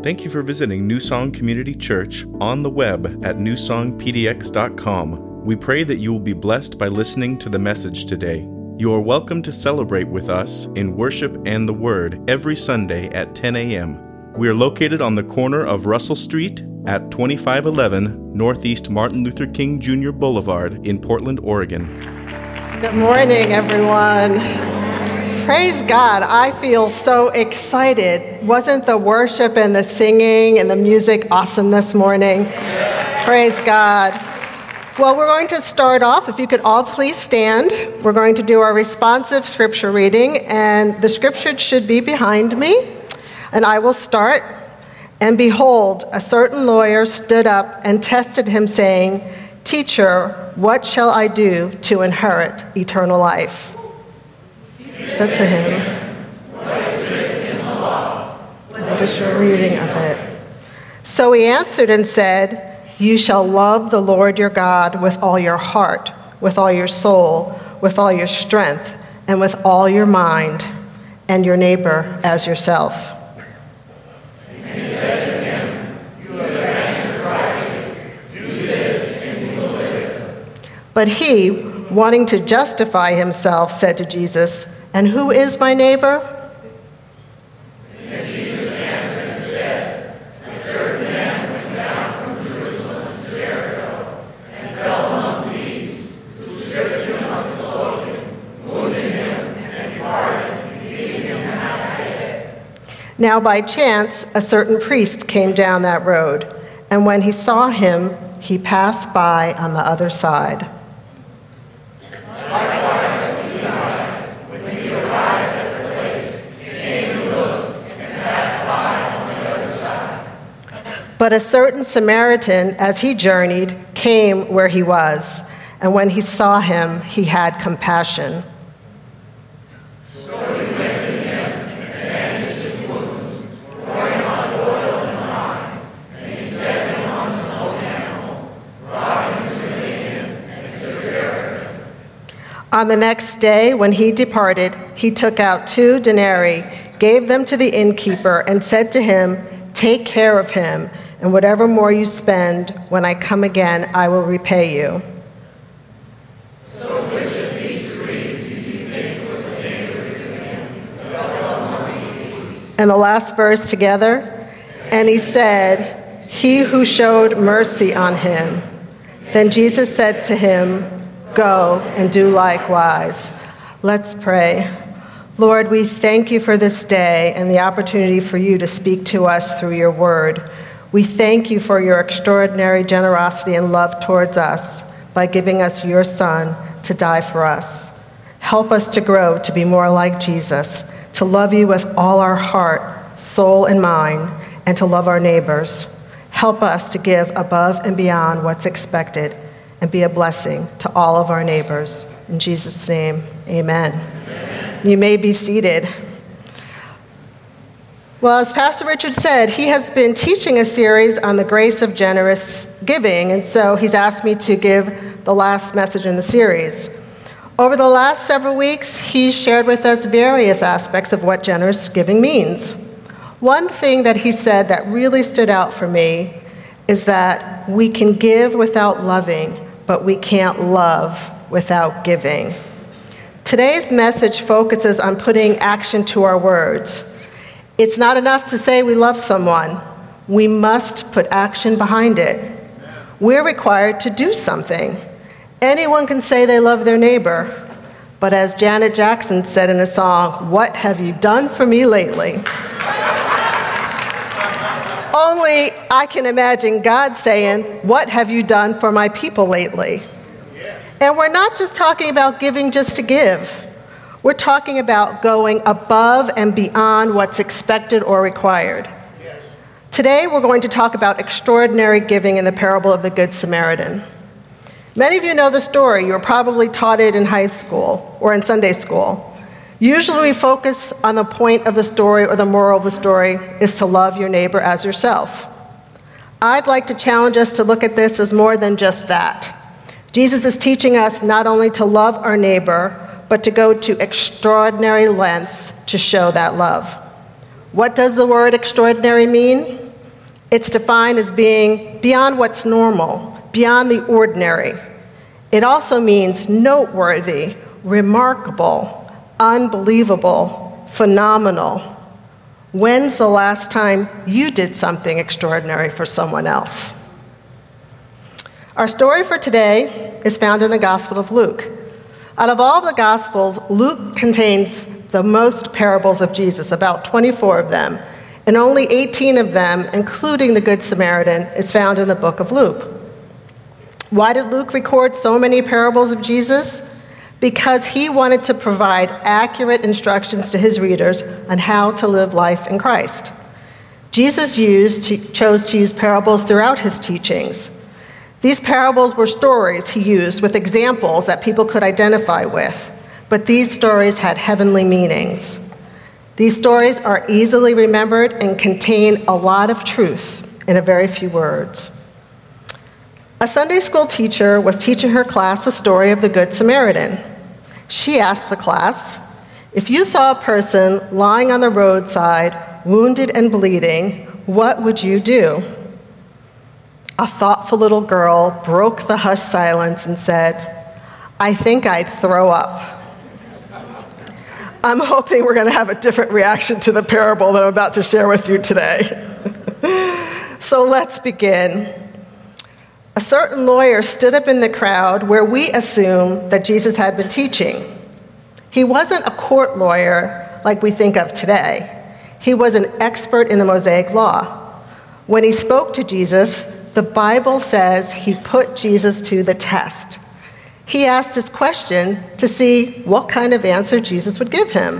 Thank you for visiting New Song Community Church on the web at newsongpdx.com. We pray that you will be blessed by listening to the message today. You are welcome to celebrate with us in worship and the Word every Sunday at 10 a.m. We are located on the corner of Russell Street at 2511 Northeast Martin Luther King Jr. Boulevard in Portland, Oregon. Good morning, everyone. Praise God. I feel so excited. Wasn't the worship and the singing and the music awesome this morning? Praise God. Well, we're going to start off. If you could all please stand. We're going to do our responsive scripture reading, and the scripture should be behind me. And I will start. And behold, a certain lawyer stood up and tested him, saying, "Teacher, what shall I do to inherit eternal life?" Said to him, "What is written in the law? What is your reading of it?" So he answered and said, "You shall love the Lord your God with all your heart, with all your soul, with all your strength, and with all your mind, and your neighbor as yourself." And he said to him, "You have answered rightly. Do this and you will live." But he, wanting to justify himself, said to Jesus, "And who is my neighbor?" And Jesus answered and said, "A certain man went down from Jerusalem to Jericho, and fell among thieves, who stripped him of his clothing, wounded him, and departed, leaving him half-dead. Now by chance a certain priest came down that road, and when he saw him, he passed by on the other side. But a certain Samaritan, as he journeyed, came where he was, and when he saw him, he had compassion. So he went to him and bandaged his wounds, pouring on oil and wine, and he set him on his own animal, brought him to an inn, and took care of him. On the next day, when he departed, he took out 2 denarii, gave them to the innkeeper, and said to him, "Take care of him, and whatever more you spend, when I come again, I will repay you." So which of these 3 do you think was a neighbor to him who fell among thieves? And the last verse together. And he said, "He who showed mercy on him." Then Jesus said to him, "Go and do likewise." Let's pray. Lord, we thank you for this day and the opportunity for you to speak to us through your word. We thank you for your extraordinary generosity and love towards us by giving us your Son to die for us. Help us to grow to be more like Jesus, to love you with all our heart, soul, and mind, and to love our neighbors. Help us to give above and beyond what's expected and be a blessing to all of our neighbors. In Jesus' name, amen. You may be seated. Well, as Pastor Richard said, he has been teaching a series on the grace of generous giving, and so he's asked me to give the last message in the series. Over the last several weeks, he's shared with us various aspects of what generous giving means. One thing that he said that really stood out for me is that we can give without loving, but we can't love without giving. Today's message focuses on putting action to our words. It's not enough to say we love someone. We must put action behind it. We're required to do something. Anyone can say they love their neighbor, but as Janet Jackson said in a song, "What have you done for me lately?" Only I can imagine God saying, "What have you done for my people lately?" And we're not just talking about giving just to give. We're talking about going above and beyond what's expected or required. Yes. Today, we're going to talk about extraordinary giving in the parable of the Good Samaritan. Many of you know the story. You were probably taught it in high school or in Sunday school. Usually, we focus on the point of the story, or the moral of the story is to love your neighbor as yourself. I'd like to challenge us to look at this as more than just that. Jesus is teaching us not only to love our neighbor, but to go to extraordinary lengths to show that love. What does the word extraordinary mean? It's defined as being beyond what's normal, beyond the ordinary. It also means noteworthy, remarkable, unbelievable, phenomenal. When's the last time you did something extraordinary for someone else? Our story for today is found in the Gospel of Luke. Out of all the Gospels, Luke contains the most parables of Jesus, about 24 of them, and only 18 of them, including the Good Samaritan, is found in the book of Luke. Why did Luke record so many parables of Jesus? Because he wanted to provide accurate instructions to his readers on how to live life in Christ. Jesus chose to use parables throughout his teachings. These parables were stories he used with examples that people could identify with, but these stories had heavenly meanings. These stories are easily remembered and contain a lot of truth in a very few words. A Sunday school teacher was teaching her class the story of the Good Samaritan. She asked the class, if you saw a person lying on the roadside, wounded and bleeding, what would you do? A thoughtful little girl broke the hushed silence and said, I think I'd throw up. I'm hoping we're going to have a different reaction to the parable that I'm about to share with you today. So let's begin. A certain lawyer stood up in the crowd where we assume that Jesus had been teaching. He wasn't a court lawyer like we think of today. He was an expert in the Mosaic Law. When he spoke to Jesus, the Bible says he put Jesus to the test. He asked his question to see what kind of answer Jesus would give him.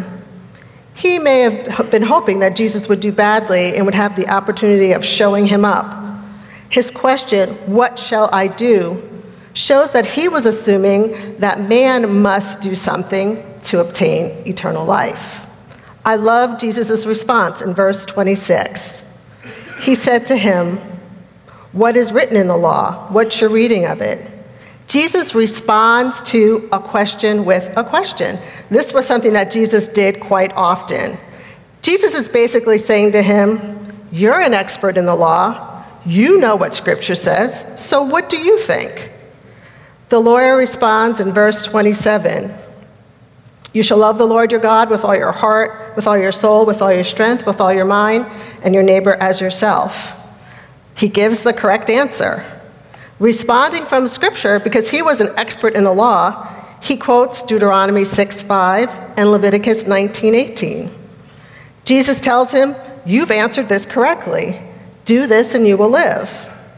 He may have been hoping that Jesus would do badly and would have the opportunity of showing him up. His question, what shall I do, shows that he was assuming that man must do something to obtain eternal life. I love Jesus' response in verse 26. He said to him, what is written in the law? What's your reading of it? Jesus responds to a question with a question. This was something that Jesus did quite often. Jesus is basically saying to him, you're an expert in the law. You know what Scripture says, so what do you think? The lawyer responds in verse 27. You shall love the Lord your God with all your heart, with all your soul, with all your strength, with all your mind, and your neighbor as yourself. He gives the correct answer. Responding from Scripture, because he was an expert in the law, he quotes Deuteronomy 6:5 and Leviticus 19:18. Jesus tells him, you've answered this correctly. Do this and you will live.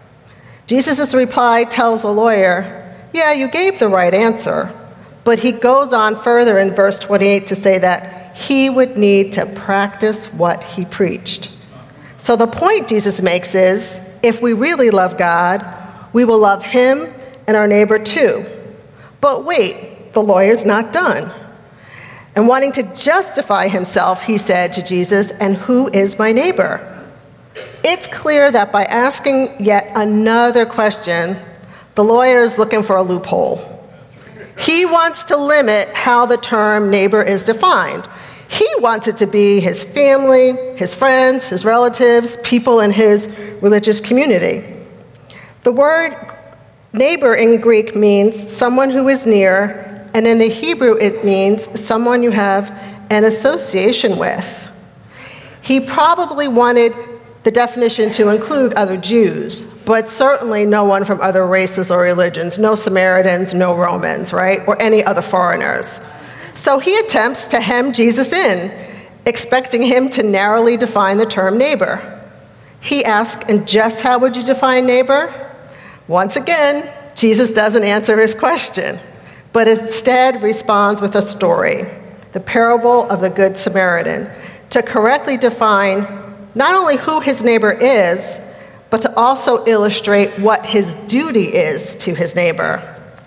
Jesus' reply tells the lawyer, yeah, you gave the right answer, but he goes on further in verse 28 to say that he would need to practice what he preached. So the point Jesus makes is, if we really love God, we will love him and our neighbor too. But wait, the lawyer's not done. And wanting to justify himself, he said to Jesus, and who is my neighbor? It's clear that by asking yet another question, the lawyer is looking for a loophole. He wants to limit how the term neighbor is defined. He wants it to be his family, his friends, his relatives, people in his religious community. The word neighbor in Greek means someone who is near, and in the Hebrew it means someone you have an association with. He probably wanted the definition to include other Jews, but certainly no one from other races or religions, no Samaritans, no Romans, right, or any other foreigners. So he attempts to hem Jesus in, expecting him to narrowly define the term neighbor. He asks, and just how would you define neighbor? Once again, Jesus doesn't answer his question, but instead responds with a story, the parable of the Good Samaritan, to correctly define not only who his neighbor is, but to also illustrate what his duty is to his neighbor.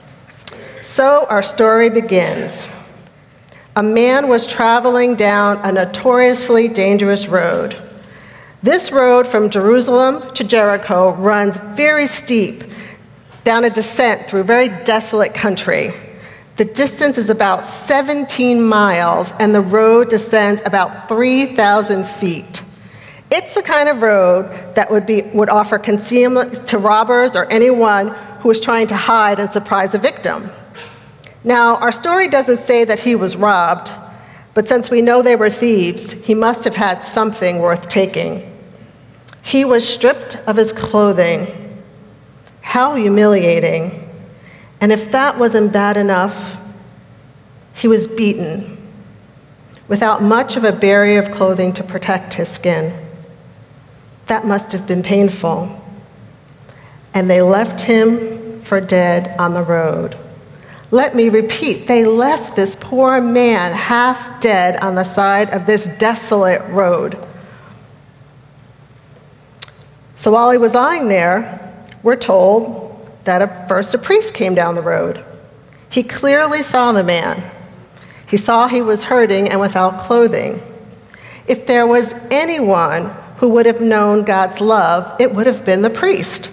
So our story begins. A man was traveling down a notoriously dangerous road. This road from Jerusalem to Jericho runs very steep, down a descent through very desolate country. The distance is about 17 miles, and the road descends about 3,000 feet. It's the kind of road that would offer concealment to robbers or anyone who was trying to hide and surprise a victim. Now, our story doesn't say that he was robbed, but since we know they were thieves, he must have had something worth taking. He was stripped of his clothing. How humiliating. And if that wasn't bad enough, he was beaten without much of a barrier of clothing to protect his skin. That must have been painful. And they left him for dead on the road. Let me repeat, they left this poor man half dead on the side of this desolate road. So while he was lying there, we're told that first a priest came down the road. He clearly saw the man. He saw he was hurting and without clothing. If there was anyone who would have known God's love, it would have been the priest.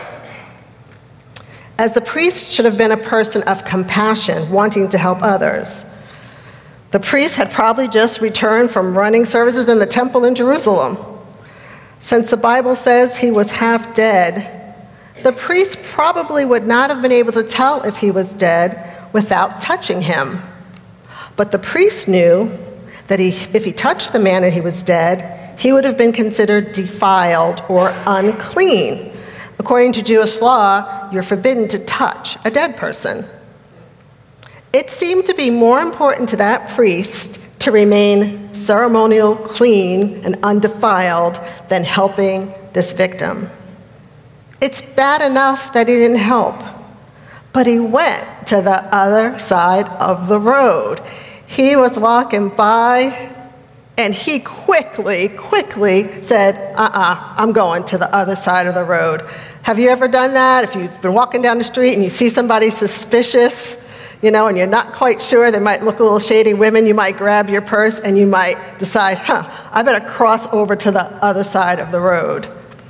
As the priest should have been a person of compassion, wanting to help others. The priest had probably just returned from running services in the temple in Jerusalem. Since the Bible says he was half dead, the priest probably would not have been able to tell if he was dead without touching him. But the priest knew that if he touched the man and he was dead, he would have been considered defiled or unclean. According to Jewish law, you're forbidden to touch a dead person. It seemed to be more important to that priest to remain ceremonial, clean, and undefiled than helping this victim. It's bad enough that he didn't help, but he went to the other side of the road. He was walking by, and he quickly said, I'm going to the other side of the road. Have you ever done that? If you've been walking down the street and you see somebody suspicious, and you're not quite sure, they might look a little shady, women, you might grab your purse and you might decide, I better cross over to the other side of the road.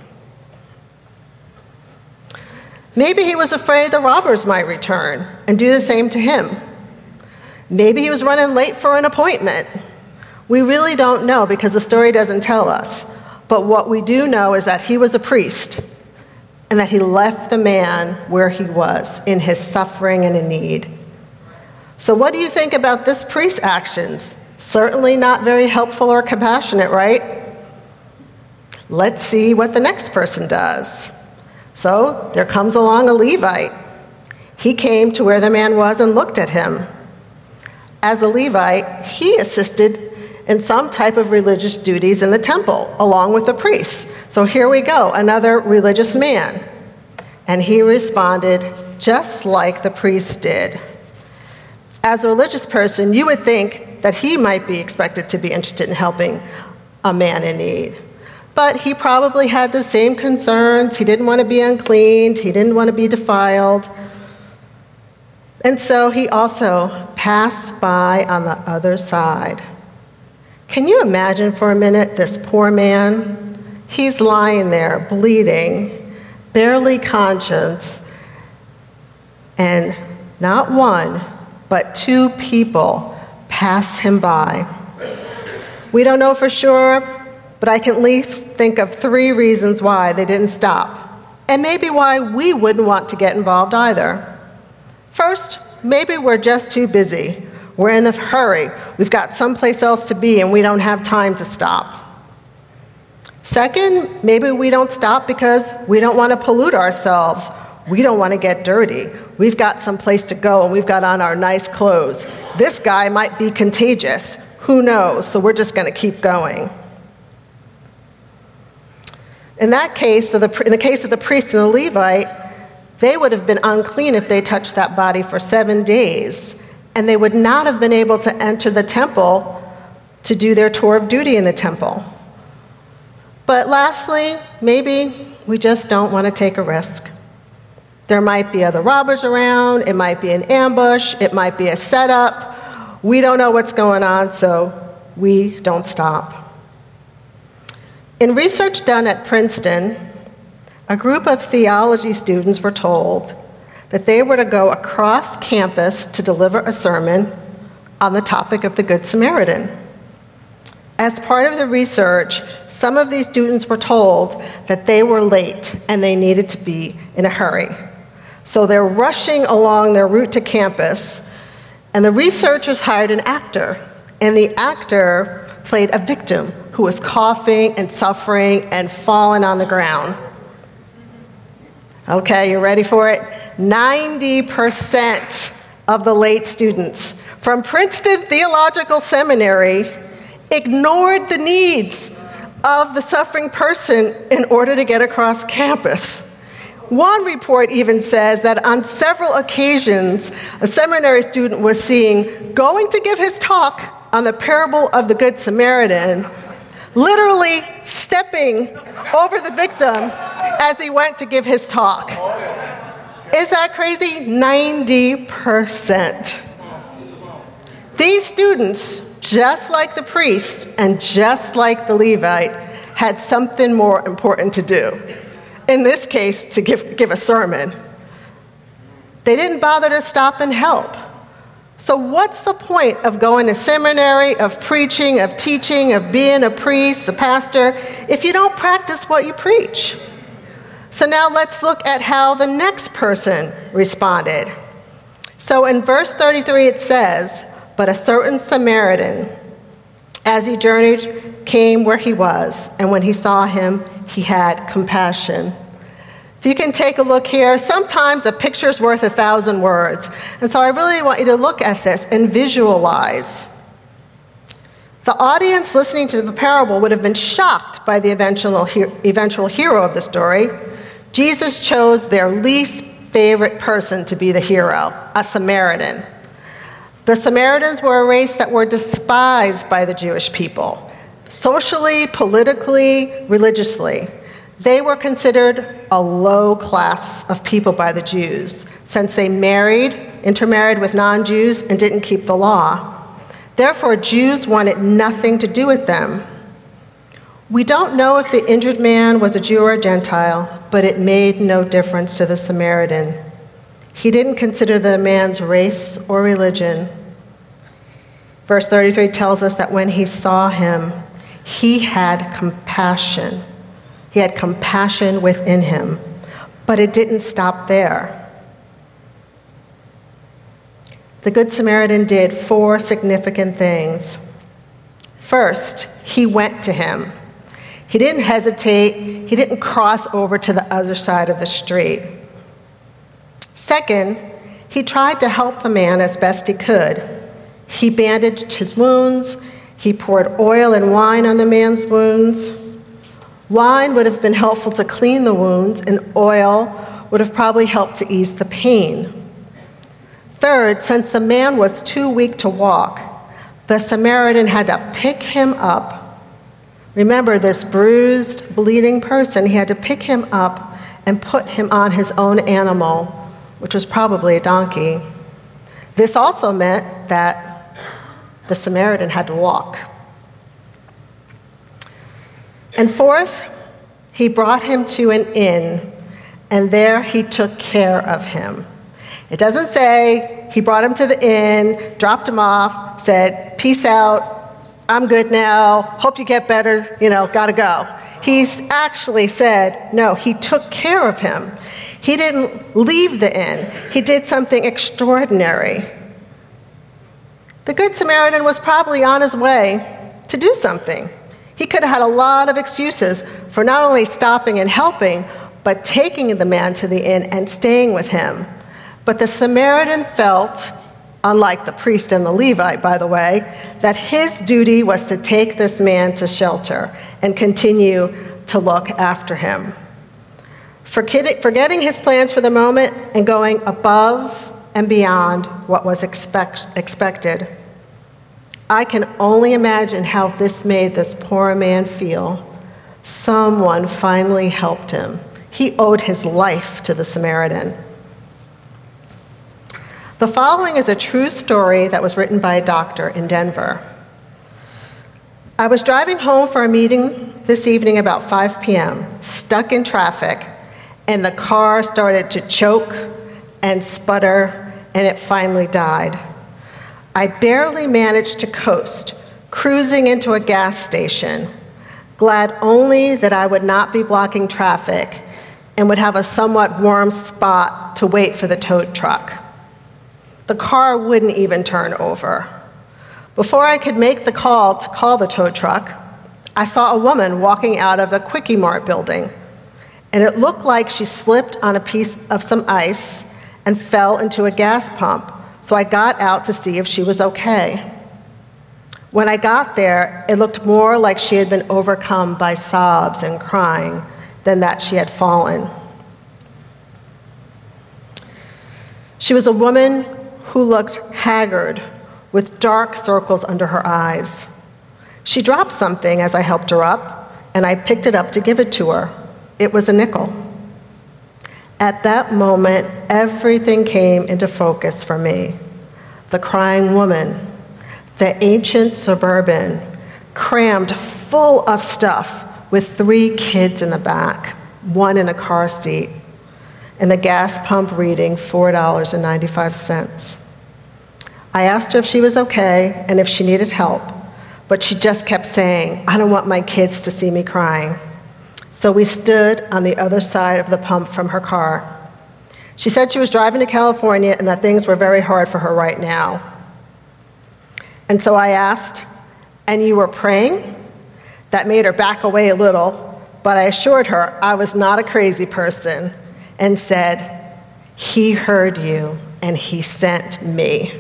Maybe he was afraid the robbers might return and do the same to him. Maybe he was running late for an appointment. We really don't know because the story doesn't tell us. But what we do know is that he was a priest and that he left the man where he was in his suffering and in need. So what do you think about this priest's actions? Certainly not very helpful or compassionate, right? Let's see what the next person does. So there comes along a Levite. He came to where the man was and looked at him. As a Levite, he assisted in some type of religious duties in the temple, along with the priests. So here we go, another religious man. And he responded just like the priest did. As a religious person, you would think that he might be expected to be interested in helping a man in need. But he probably had the same concerns. He didn't want to be unclean. He didn't want to be defiled. And so he also passed by on the other side. Can you imagine for a minute this poor man? He's lying there, bleeding, barely conscious, and not one, but two people pass him by. We don't know for sure, but I can at least think of 3 reasons why they didn't stop, and maybe why we wouldn't want to get involved either. First, maybe we're just too busy. We're in a hurry. We've got someplace else to be, and we don't have time to stop. Second, maybe we don't stop because we don't want to pollute ourselves. We don't want to get dirty. We've got someplace to go, and we've got on our nice clothes. This guy might be contagious. Who knows? So we're just going to keep going. In that case, in the case of the priest and the Levite, they would have been unclean if they touched that body for 7 days, and they would not have been able to enter the temple to do their tour of duty in the temple. But lastly, maybe we just don't want to take a risk. There might be other robbers around, it might be an ambush, it might be a setup. We don't know what's going on, so we don't stop. In research done at Princeton, a group of theology students were told that they were to go across campus to deliver a sermon on the topic of the Good Samaritan. As part of the research, some of these students were told that they were late and they needed to be in a hurry. So they're rushing along their route to campus, and the researchers hired an actor, and the actor played a victim who was coughing and suffering and falling on the ground. Okay, you ready for it? 90% of the late students from Princeton Theological Seminary ignored the needs of the suffering person in order to get across campus. One report even says that on several occasions, a seminary student was seen going to give his talk on the parable of the Good Samaritan, literally stepping over the victim as he went to give his talk. Is that crazy? 90%. These students, just like the priest and just like the Levite, had something more important to do. In this case, to give a sermon. They didn't bother to stop and help. So what's the point of going to seminary, of preaching, of teaching, of being a priest, a pastor, if you don't practice what you preach? So now let's look at how the next person responded. So in verse 33 it says, "But a certain Samaritan, as he journeyed, came where he was, and when he saw him, he had compassion." If you can take a look here, sometimes a picture's worth 1,000 words. And so I really want you to look at this and visualize. The audience listening to the parable would have been shocked by the eventual hero of the story. Jesus chose their least favorite person to be the hero, a Samaritan. The Samaritans were a race that were despised by the Jewish people, socially, politically, religiously. They were considered a low class of people by the Jews, since they intermarried with non-Jews, and didn't keep the law. Therefore, Jews wanted nothing to do with them. We don't know if the injured man was a Jew or a Gentile, but it made no difference to the Samaritan. He didn't consider the man's race or religion. Verse 33 tells us that when he saw him, he had compassion. He had compassion within him, but it didn't stop there. The Good Samaritan did 4 significant things. First, he went to him. He didn't hesitate. He didn't cross over to the other side of the street. Second, he tried to help the man as best he could. He bandaged his wounds. He poured oil and wine on the man's wounds. Wine would have been helpful to clean the wounds, and oil would have probably helped to ease the pain. Third, since the man was too weak to walk, the Samaritan had to pick him up. Remember, this bruised, bleeding person, he had to pick him up and put him on his own animal, which was probably a donkey. This also meant that the Samaritan had to walk. And fourth, he brought him to an inn, and there he took care of him. It doesn't say he brought him to the inn, dropped him off, said, "Peace out, I'm good now, hope you get better, gotta go." He's actually said, no, he took care of him. He didn't leave the inn. He did something extraordinary. The Good Samaritan was probably on his way to do something. He could have had a lot of excuses for not only stopping and helping, but taking the man to the inn and staying with him. But the Samaritan felt, unlike the priest and the Levite, by the way, that his duty was to take this man to shelter and continue to look after him. Forgetting his plans for the moment and going above and beyond what was expected. I can only imagine how this made this poor man feel. Someone finally helped him. He owed his life to the Samaritan. The following is a true story that was written by a doctor in Denver. I was driving home for a meeting this evening about 5 p.m., stuck in traffic, and the car started to choke and sputter, and it finally died. I barely managed to coast cruising into a gas station, glad only that I would not be blocking traffic and would have a somewhat warm spot to wait for the tow truck. The car wouldn't even turn over. Before I could make the call to call the tow truck, I saw a woman walking out of a Quickie Mart building, and it looked like she slipped on a piece of some ice and fell into a gas pump, so I got out to see if she was okay. When I got there, it looked more like she had been overcome by sobs and crying than that she had fallen. She was a woman who looked haggard with dark circles under her eyes. She dropped something as I helped her up, and I picked it up to give it to her. It was a nickel. At that moment, everything came into focus for me. The crying woman, the ancient Suburban, crammed full of stuff with 3 kids in the back, 1 in a car seat, and the gas pump reading $4.95. I asked her if she was okay and if she needed help, but she just kept saying, "I don't want my kids to see me crying." So we stood on the other side of the pump from her car. She said she was driving to California and that things were very hard for her right now. And so I asked, "And you were praying?" That made her back away a little, but I assured her I was not a crazy person and said, "He heard you and he sent me."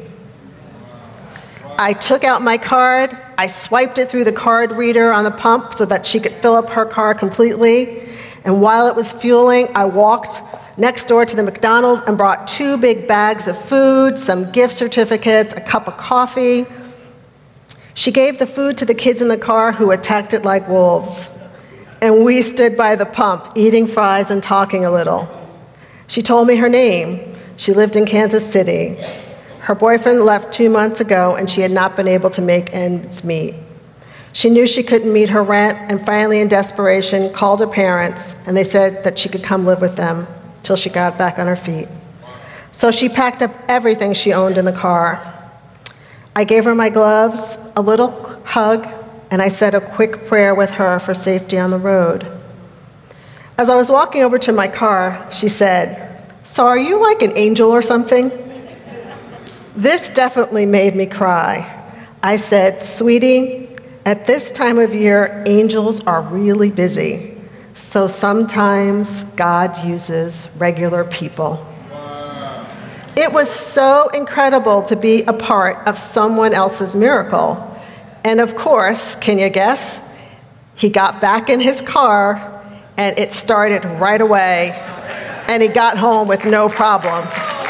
I took out my card, I swiped it through the card reader on the pump so that she could fill up her car completely, and while it was fueling, I walked next door to the McDonald's and brought 2 big bags of food, some gift certificates, a cup of coffee. She gave the food to the kids in the car who attacked it like wolves, and we stood by the pump eating fries and talking a little. She told me her name. She lived in Kansas City. Her boyfriend left 2 months ago, and she had not been able to make ends meet. She knew she couldn't meet her rent, and finally, in desperation, called her parents, and they said that she could come live with them till she got back on her feet. So she packed up everything she owned in the car. I gave her my gloves, a little hug, and I said a quick prayer with her for safety on the road. As I was walking over to my car, she said, "So are you like an angel or something?" This definitely made me cry. I said, "Sweetie, at this time of year, angels are really busy. So sometimes God uses regular people." It was so incredible to be a part of someone else's miracle. And of course, can you guess? He got back in his car and it started right away, and he got home with no problem.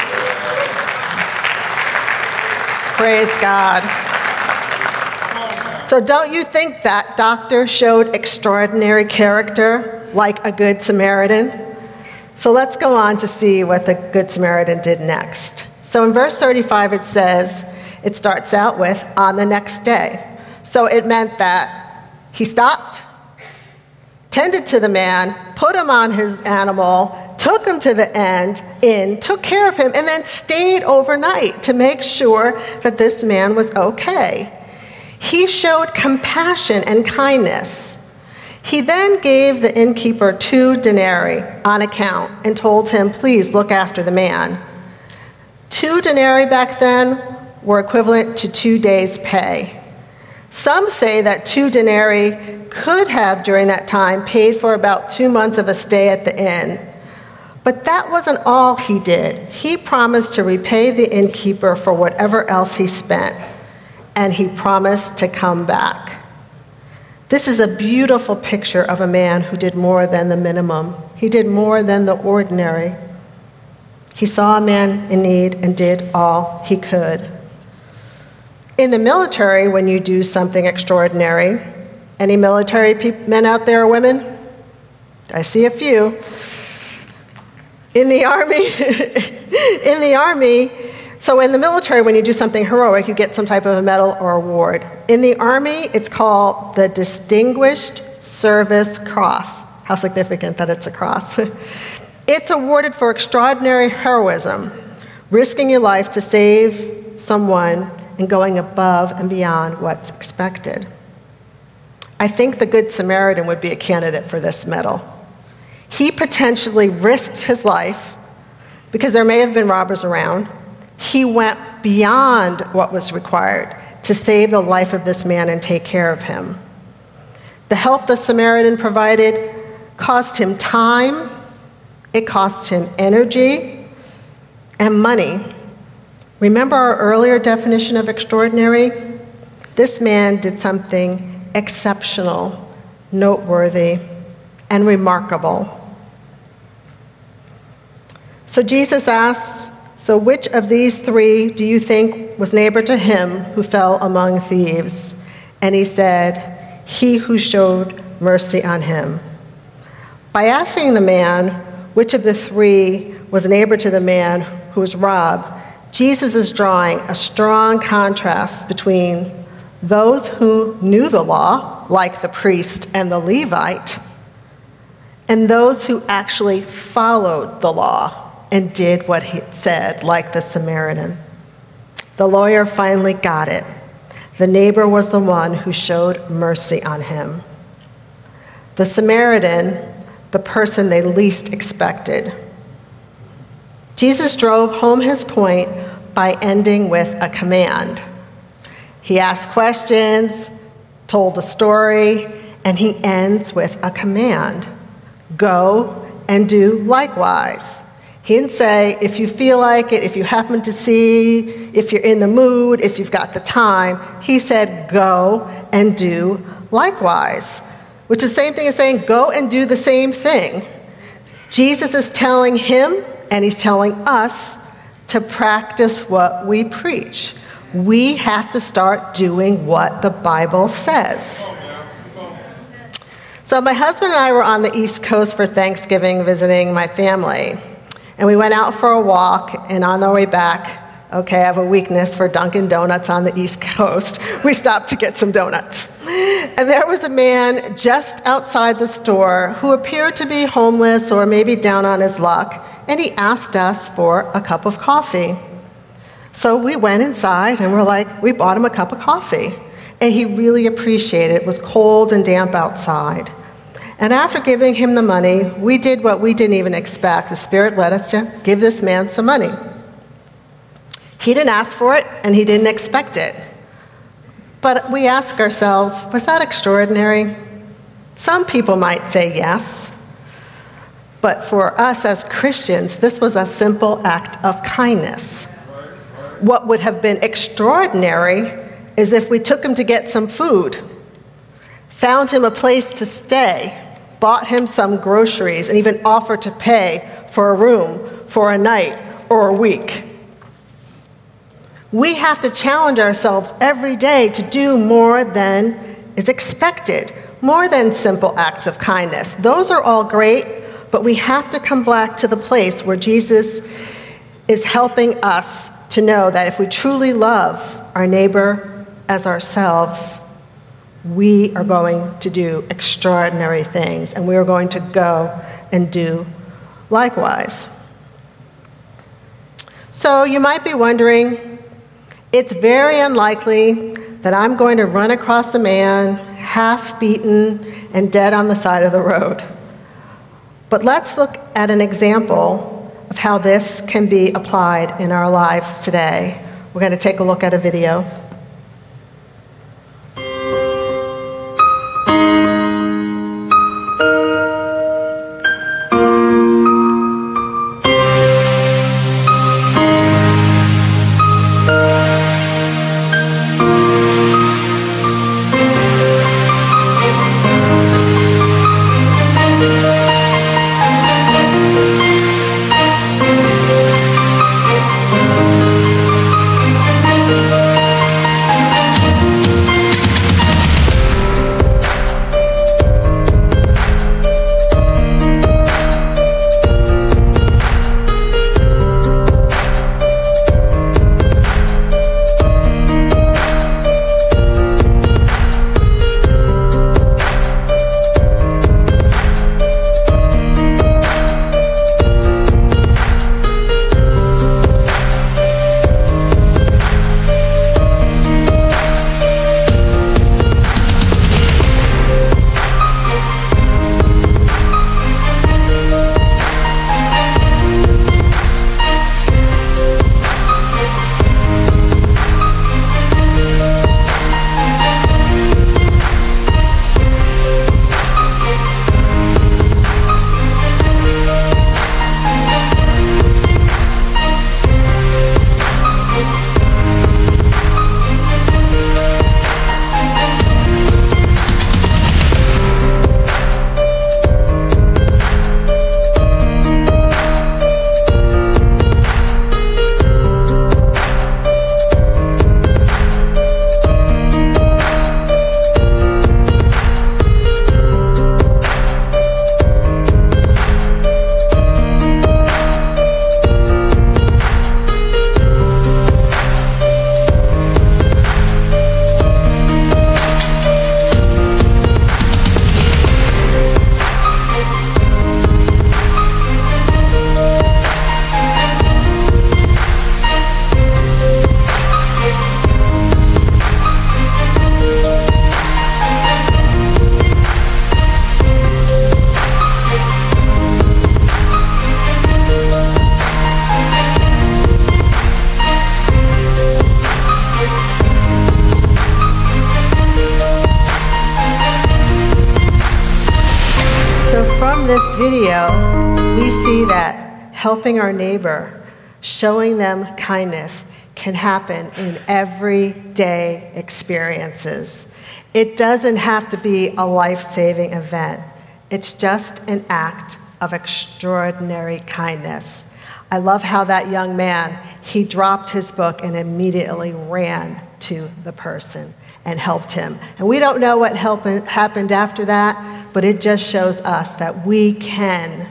Praise God. So don't you think that doctor showed extraordinary character like a Good Samaritan? So let's go on to see what the Good Samaritan did next. So in verse 35 it says, it starts out with, "on the next day." So it meant that he stopped, tended to the man, put him on his animal, took him to the inn, took care of him, and then stayed overnight to make sure that this man was okay. He showed compassion and kindness. He then gave the innkeeper 2 denarii on account and told him, "Please look after the man." 2 denarii back then were equivalent to 2 days' pay. Some say that 2 denarii could have, during that time, paid for about 2 months of a stay at the inn. But that wasn't all he did. He promised to repay the innkeeper for whatever else he spent, and he promised to come back. This is a beautiful picture of a man who did more than the minimum. He did more than the ordinary. He saw a man in need and did all he could. In the military, when you do something extraordinary, any military men out there or women? I see a few. In the army, so in the military, when you do something heroic, you get some type of a medal or award. In the Army, it's called the Distinguished Service Cross. How significant that it's a cross. It's awarded for extraordinary heroism, risking your life to save someone and going above and beyond what's expected. I think the Good Samaritan would be a candidate for this medal. He potentially risked his life because there may have been robbers around. He went beyond what was required to save the life of this man and take care of him. The help the Samaritan provided cost him time, it cost him energy, and money. Remember our earlier definition of extraordinary? This man did something exceptional, noteworthy, and remarkable. So Jesus asks, so which of these three do you think was neighbor to him who fell among thieves? And he said, he who showed mercy on him. By asking the man which of the three was neighbor to the man who was robbed, Jesus is drawing a strong contrast between those who knew the law, like the priest and the Levite, and those who actually followed the law and did what he said, like the Samaritan. The lawyer finally got it. The neighbor was the one who showed mercy on him. The Samaritan, the person they least expected. Jesus drove home his point by ending with a command. He asked questions, told a story, and he ends with a command. Go and do likewise. He didn't say, if you feel like it, if you happen to see, if you're in the mood, if you've got the time. He said, go and do likewise, which is the same thing as saying, go and do the same thing. Jesus is telling him, and he's telling us, to practice what we preach. We have to start doing what the Bible says. So my husband and I were on the East Coast for Thanksgiving visiting my family. And we went out for a walk, and on our way back, okay, I have a weakness for Dunkin' Donuts on the East Coast. We stopped to get some donuts. And there was a man just outside the store who appeared to be homeless or maybe down on his luck, and he asked us for a cup of coffee. So we went inside, and we bought him a cup of coffee. And he really appreciated it. It was cold and damp outside. And after giving him the money, we did what we didn't even expect. The Spirit led us to give this man some money. He didn't ask for it, and he didn't expect it. But we ask ourselves, was that extraordinary? Some people might say yes. But for us as Christians, this was a simple act of kindness. What would have been extraordinary is if we took him to get some food, found him a place to stay, bought him some groceries, and even offered to pay for a room for a night or a week. We have to challenge ourselves every day to do more than is expected, more than simple acts of kindness. Those are all great, but we have to come back to the place where Jesus is helping us to know that if we truly love our neighbor as ourselves, we are going to do extraordinary things, and we are going to go and do likewise. So you might be wondering, it's very unlikely that I'm going to run across a man half beaten and dead on the side of the road. But let's look at an example of how this can be applied in our lives today. We're going to take a look at a video. from this video, we see that helping our neighbor, showing them kindness, can happen in everyday experiences. It doesn't have to be a life-saving event. It's just an act of extraordinary kindness. I love how that young man, he dropped his book and immediately ran to the person and helped him. And we don't know what happened after that, but it just shows us that we can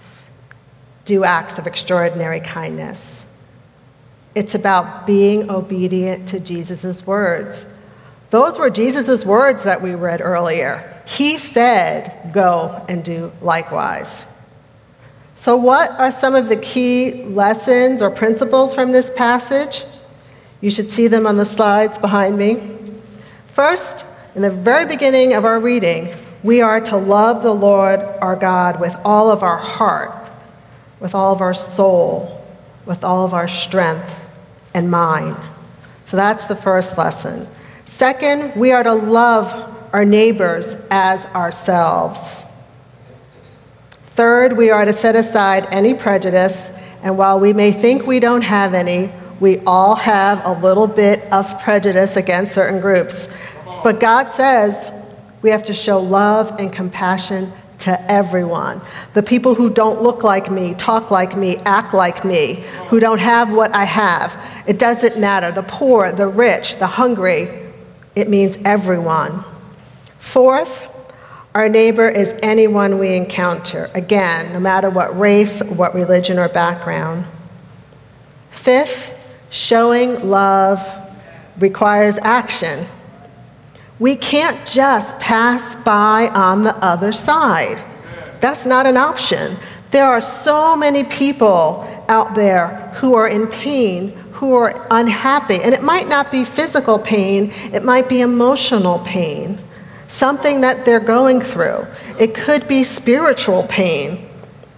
do acts of extraordinary kindness. It's about being obedient to Jesus' words. Those were Jesus' words that we read earlier. He said, go and do likewise. So what are some of the key lessons or principles from this passage? You should see them on the slides behind me. First, in the very beginning of our reading, we are to love the Lord our God with all of our heart, with all of our soul, with all of our strength and mind. So that's the first lesson. Second, we are to love our neighbors as ourselves. Third, we are to set aside any prejudice, and while we may think we don't have any, we all have a little bit of prejudice against certain groups. But God says we have to show love and compassion to everyone. The people who don't look like me, talk like me, act like me, who don't have what I have. It doesn't matter. The poor, the rich, the hungry, it means everyone. Fourth, our neighbor is anyone we encounter. Again, no matter what race, what religion, or background. Fifth, showing love requires action. We can't just pass by on the other side. That's not an option. There are so many people out there who are in pain, who are unhappy. And it might not be physical pain, it might be emotional pain, something that they're going through. It could be spiritual pain.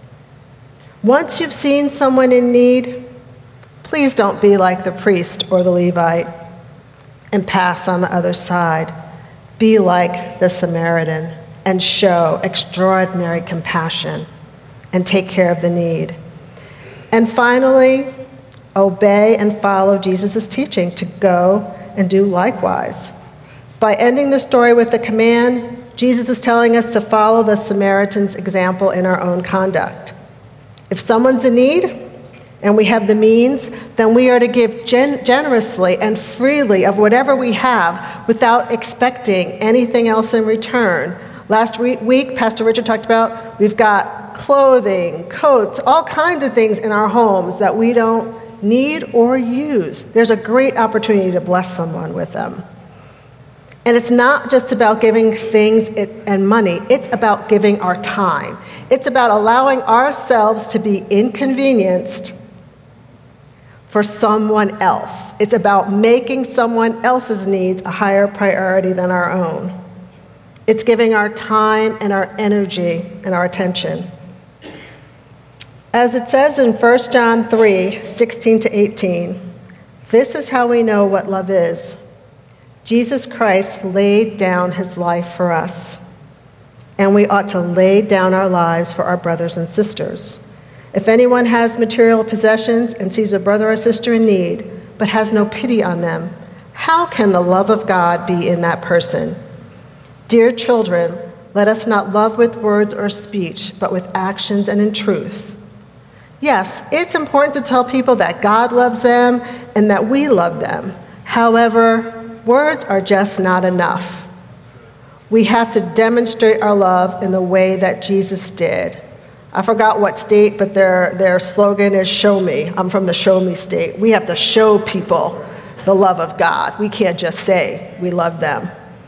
Once you've seen someone in need, please don't be like the priest or the Levite and pass on the other side. Be like the Samaritan and show extraordinary compassion and take care of the need. And finally, obey and follow Jesus' teaching to go and do likewise. By ending the story with the command, Jesus is telling us to follow the Samaritan's example in our own conduct. If someone's in need, and we have the means, then we are to give generously and freely of whatever we have without expecting anything else in return. Last week, Pastor Richard talked about we've got clothing, coats, all kinds of things in our homes that we don't need or use. There's a great opportunity to bless someone with them. And it's not just about giving things and money. It's about giving our time. It's about allowing ourselves to be inconvenienced for someone else. It's about making someone else's needs a higher priority than our own. It's giving our time and our energy and our attention. As it says in 1 John 3, 16 to 18, this is how we know what love is. Jesus Christ laid down his life for us, and we ought to lay down our lives for our brothers and sisters. If anyone has material possessions and sees a brother or sister in need, but has no pity on them, how can the love of God be in that person? Dear children, let us not love with words or speech, but with actions and in truth. Yes, it's important to tell people that God loves them and that we love them. However, words are just not enough. We have to demonstrate our love in the way that Jesus did. I forgot what state, but their slogan is show me. I'm from the show me state. We have to show people the love of God. We can't just say we love them.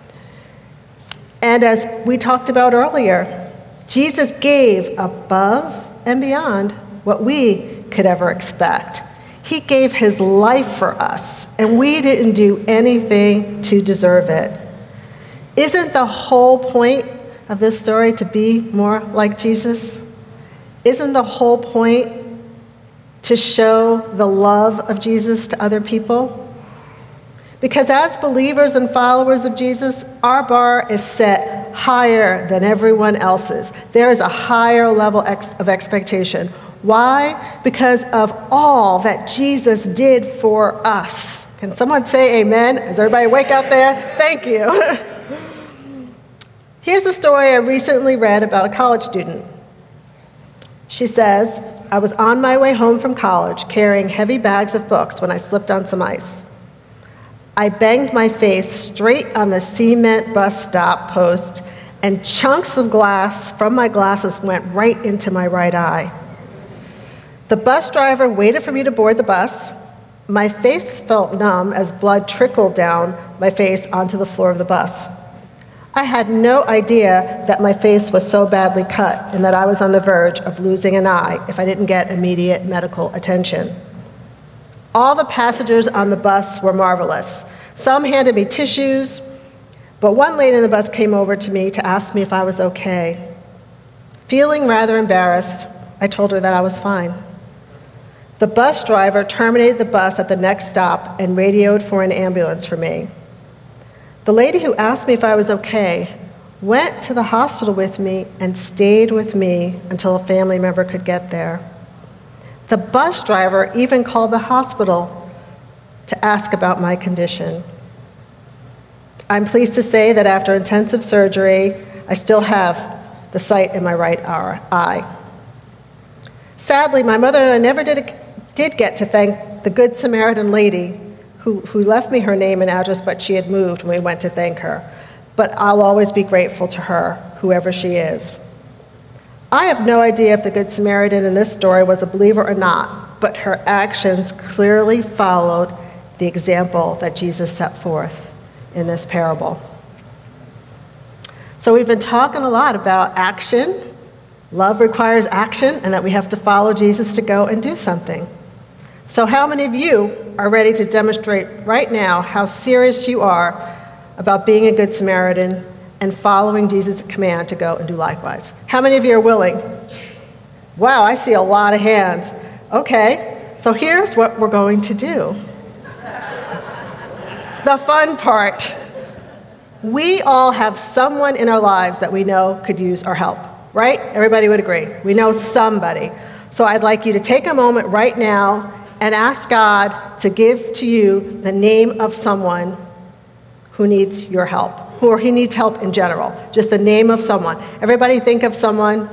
And as we talked about earlier, Jesus gave above and beyond what we could ever expect. He gave his life for us, and we didn't do anything to deserve it. Isn't the whole point of this story to be more like Jesus? Isn't the whole point to show the love of Jesus to other people? Because as believers and followers of Jesus, our bar is set higher than everyone else's. There is a higher level of expectation. Why? Because of all that Jesus did for us. Can someone say amen? Is everybody awake out there? Thank you. Here's the story I recently read about a college student. She says, I was on my way home from college carrying heavy bags of books when I slipped on some ice. I banged my face straight on the cement bus stop post, and chunks of glass from my glasses went right into my right eye. The bus driver waited for me to board the bus. My face felt numb as blood trickled down my face onto the floor of the bus. I had no idea that my face was so badly cut and that I was on the verge of losing an eye if I didn't get immediate medical attention. All the passengers on the bus were marvelous. Some handed me tissues, but one lady in the bus came over to me to ask me if I was okay. Feeling rather embarrassed, I told her that I was fine. The bus driver terminated the bus at the next stop and radioed for an ambulance for me. The lady who asked me if I was okay went to the hospital with me and stayed with me until a family member could get there. The bus driver even called the hospital to ask about my condition. I'm pleased to say that after intensive surgery, I still have the sight in my right eye. Sadly, my mother and I never did get to thank the Good Samaritan lady who left me her name and address, but she had moved when we went to thank her. But I'll always be grateful to her, whoever she is. I have no idea if the Good Samaritan in this story was a believer or not, but her actions clearly followed the example that Jesus set forth in this parable. So we've been talking a lot about action. Love requires action, and that we have to follow Jesus to go and do something. So how many of you are ready to demonstrate right now how serious you are about being a Good Samaritan and following Jesus' command to go and do likewise? How many of you are willing? Wow, I see a lot of hands. Okay, so here's what we're going to do. The fun part. We all have someone in our lives that we know could use our help, right? Everybody would agree. We know somebody. So I'd like you to take a moment right now and ask God to give to you the name of someone who needs your help, or he needs help in general, just the name of someone. Everybody think of someone.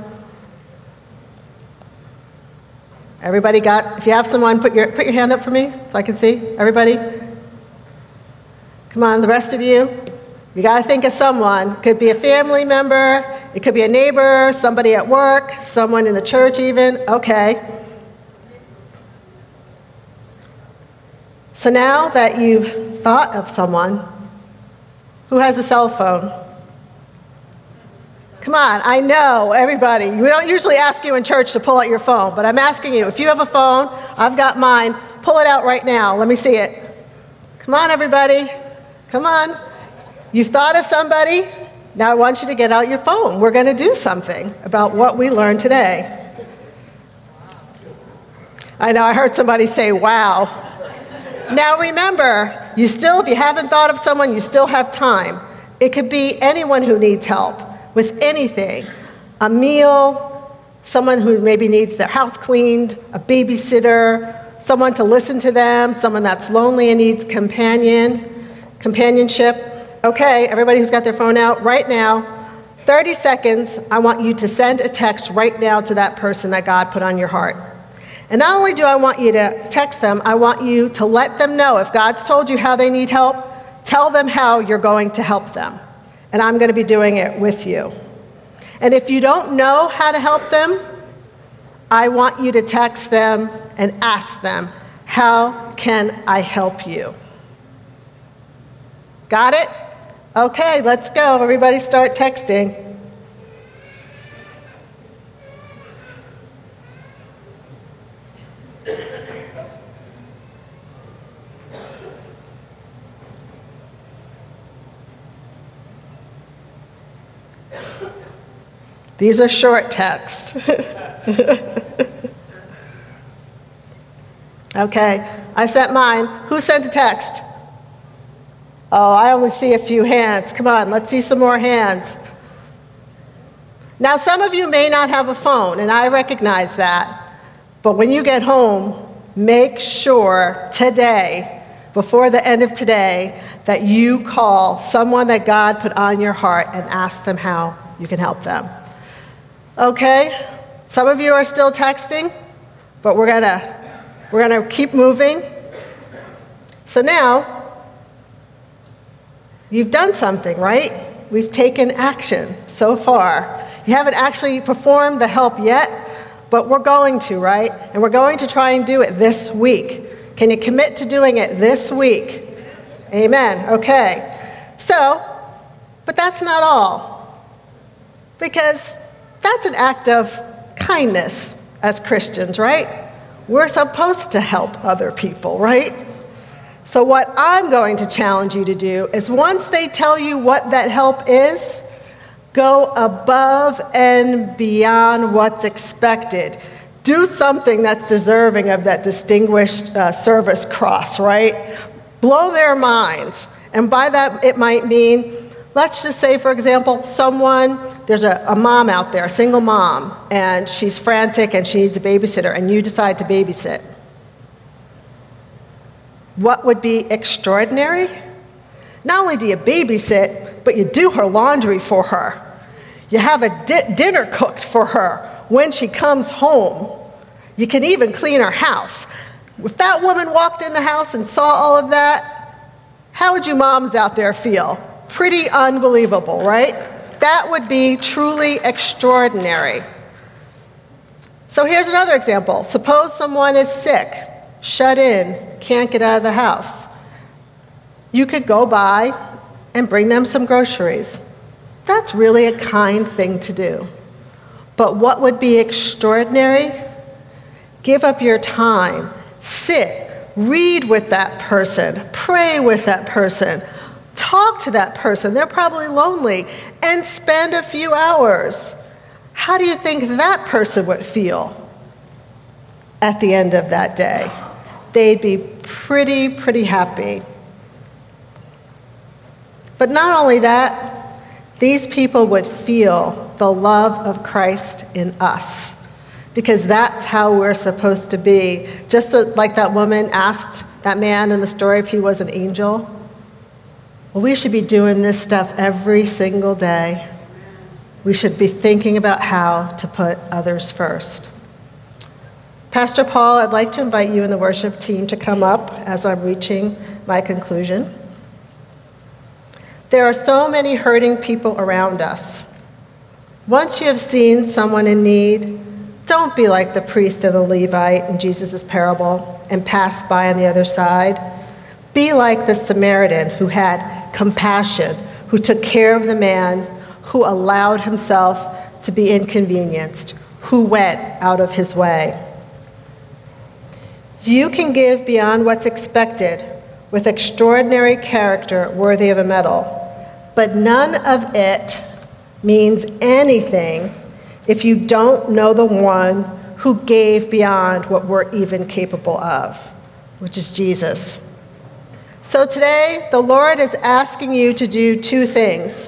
Everybody got, if you have someone, put your hand up for me so I can see. Everybody? Come on, the rest of you. You got to think of someone. It could be a family member, it could be a neighbor, somebody at work, someone in the church even. Okay. So now that you've thought of someone, who has a cell phone? Come on, I know, everybody. We don't usually ask you in church to pull out your phone, but I'm asking you, if you have a phone, I've got mine, pull it out right now. Let me see it. Come on, everybody. Come on. You've thought of somebody. Now I want you to get out your phone. We're going to do something about what we learned today. I know, I heard somebody say, wow. Now remember, if you haven't thought of someone, you still have time. It could be anyone who needs help with anything. A meal, someone who maybe needs their house cleaned, a babysitter, someone to listen to them, someone that's lonely and needs companionship. Okay, everybody who's got their phone out right now, 30 seconds, I want you to send a text right now to that person that God put on your heart. And not only do I want you to text them, I want you to let them know if God's told you how they need help, tell them how you're going to help them. And I'm going to be doing it with you. And if you don't know how to help them, I want you to text them and ask them, how can I help you? Got it? Okay, let's go. Everybody start texting. These are short texts. Okay, I sent mine. Who sent a text? Oh, I only see a few hands. Come on, let's see some more hands. Now, some of you may not have a phone, and I recognize that. But when you get home, make sure today, before the end of today, that you call someone that God put on your heart and ask them how you can help them. Okay? Some of you are still texting, but we're gonna keep moving. So now, you've done something, right? We've taken action so far. You haven't actually performed the help yet, but we're going to, right? And we're going to try and do it this week. Can you commit to doing it this week? Amen. Okay. So, but that's not all. Because that's an act of kindness as Christians, right? We're supposed to help other people, right? So what I'm going to challenge you to do is once they tell you what that help is, go above and beyond what's expected. Do something that's deserving of that distinguished service cross, right? Blow their minds. And by that, it might mean, let's just say, for example, there's a mom out there, a single mom, and she's frantic and she needs a babysitter, and you decide to babysit. What would be extraordinary? Not only do you babysit, but you do her laundry for her. You have a dinner cooked for her when she comes home. You can even clean her house. If that woman walked in the house and saw all of that, how would you moms out there feel? Pretty unbelievable, right? That would be truly extraordinary. So here's another example. Suppose someone is sick, shut in, can't get out of the house. You could go by and bring them some groceries. That's really a kind thing to do. But what would be extraordinary? Give up your time, sit, read with that person, pray with that person, talk to that person. They're probably lonely, and spend a few hours. How do you think that person would feel at the end of that day? They'd be pretty happy. But not only that, these people would feel the love of Christ in us, because that's how we're supposed to be. Just like that woman asked that man in the story if he was an angel. Well, we should be doing this stuff every single day. We should be thinking about how to put others first. Pastor Paul, I'd like to invite you and the worship team to come up as I'm reaching my conclusion. There are so many hurting people around us. Once you have seen someone in need, don't be like the priest and the Levite in Jesus' parable and pass by on the other side. Be like the Samaritan who had compassion, who took care of the man, who allowed himself to be inconvenienced, who went out of his way. You can give beyond what's expected with extraordinary character worthy of a medal. But none of it means anything if you don't know the one who gave beyond what we're even capable of, which is Jesus. So today, the Lord is asking you to do two things.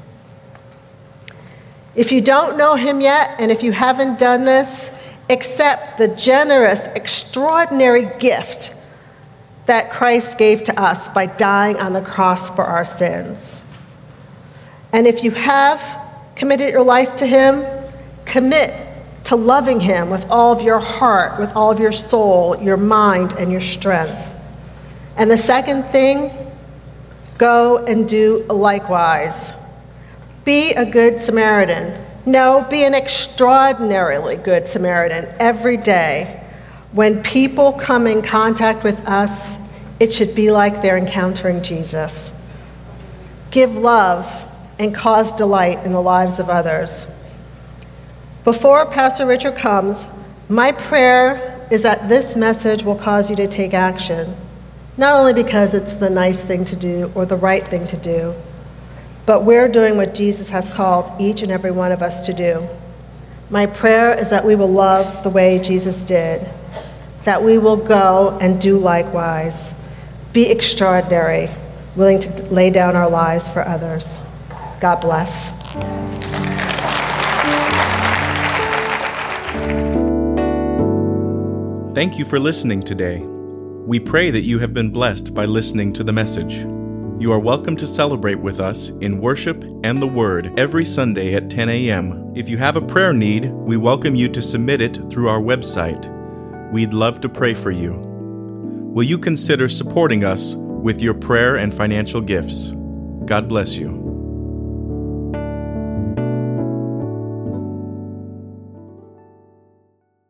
If you don't know him yet, and if you haven't done this, accept the generous, extraordinary gift that Christ gave to us by dying on the cross for our sins. And if you have committed your life to him, commit to loving him with all of your heart, with all of your soul, your mind, and your strength. And the second thing, go and do likewise. Be a good Samaritan. No, be an extraordinarily good Samaritan every day. When people come in contact with us, it should be like they're encountering Jesus. Give love and cause delight in the lives of others. Before Pastor Richard comes, my prayer is that this message will cause you to take action, not only because it's the nice thing to do or the right thing to do, but we're doing what Jesus has called each and every one of us to do. My prayer is that we will love the way Jesus did, that we will go and do likewise, be extraordinary, willing to lay down our lives for others. God bless. Thank you for listening today. We pray that you have been blessed by listening to the message. You are welcome to celebrate with us in worship and the Word every Sunday at 10 a.m. If you have a prayer need, we welcome you to submit it through our website. We'd love to pray for you. Will you consider supporting us with your prayer and financial gifts? God bless you.